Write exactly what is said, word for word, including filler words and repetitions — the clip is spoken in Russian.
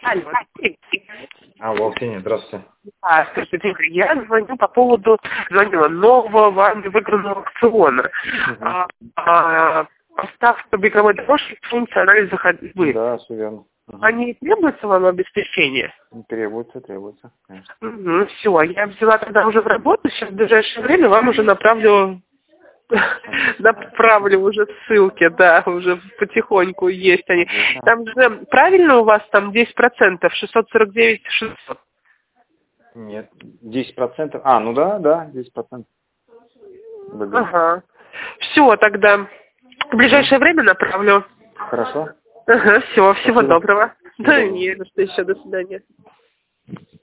Алло. Алло, Ксения, здравствуйте. А, скажите, Игорь, я звоню по поводу звонила нового вами выигранного аукциона. Угу. А, а, поставка беговой дорожки, функция анализа ходьбы. Да, все верно. Угу. А не требуется вам обеспечение? Требуется, требуется, конечно. Угу, все, я взяла тогда уже в работу, сейчас в ближайшее время вам уже направлю, направлю уже ссылки, да, уже потихоньку есть они. Там же, правильно у вас там десять процентов, шестьсот сорок девять шестьсот? Нет, десять процентов. А, ну да, да, десять процентов. Ага. Все, тогда в ближайшее время направлю. Хорошо. Ага, все, всего Спасибо. доброго. Да, Доброго. не за что, еще, до свидания.